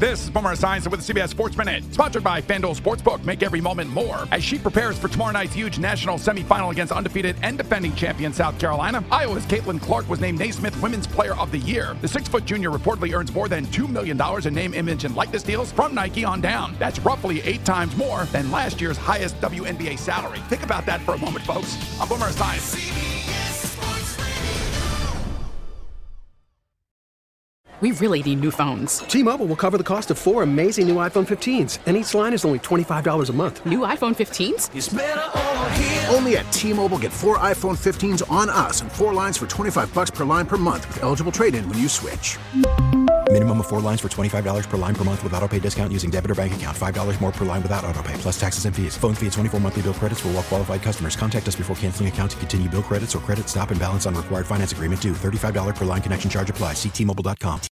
This is Boomer Esiason with the CBS Sports Minute, sponsored by FanDuel Sportsbook. Make every moment more. As she prepares for tomorrow night's huge national semifinal against undefeated and defending champion South Carolina, Iowa's Caitlin Clark was named Naismith Women's Player of the Year. The 6-foot junior reportedly earns more than $2 million in name, image, and likeness deals from Nike on down. That's roughly 8 times more than last year's highest WNBA salary. Think about that for a moment, folks. I'm Boomer Esiason. We really need new phones. T-Mobile will cover the cost of 4 amazing new iPhone 15s, and each line is only $25 a month. New iPhone 15s? It's better over here. Only at T-Mobile, get 4 iPhone 15s on us and 4 lines for $25 per line per month with eligible trade-in when you switch. Minimum of 4 lines for $25 per line per month with autopay discount using debit or bank account. $5 more per line without autopay, plus taxes and fees. Phone fee at 24 monthly bill credits for well-qualified customers. Contact us before canceling account to continue bill credits or credit stop and balance on required finance agreement due. $35 per line connection charge applies. See T-Mobile.com.